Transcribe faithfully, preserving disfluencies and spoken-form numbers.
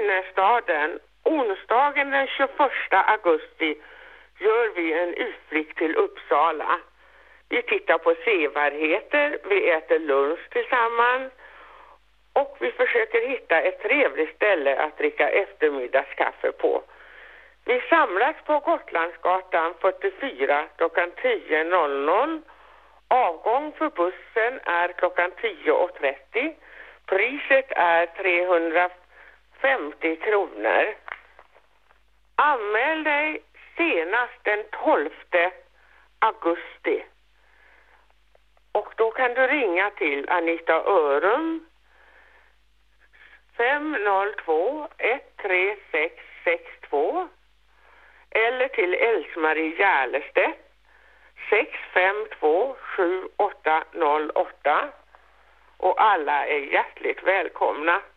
innerstaden. Onsdagen den tjugoförsta augusti gör vi en utflykt till Uppsala. Vi tittar på sevärdheter, vi äter lunch tillsammans och vi försöker hitta ett trevligt ställe att dricka eftermiddagskaffe på. Vi samlas på Gotlandsgatan fyrtiofyra klockan tio noll noll. Avgång för bussen är klockan tio och trettio. Priset är trehundrafemtio kronor. Anmäl dig senast den tolfte augusti. Och då kan du ringa till Anita Örum fem noll två ett tre sex sex två eller till Else-Marie Järlestedt sex fem två sju åtta noll åtta och alla är hjärtligt välkomna.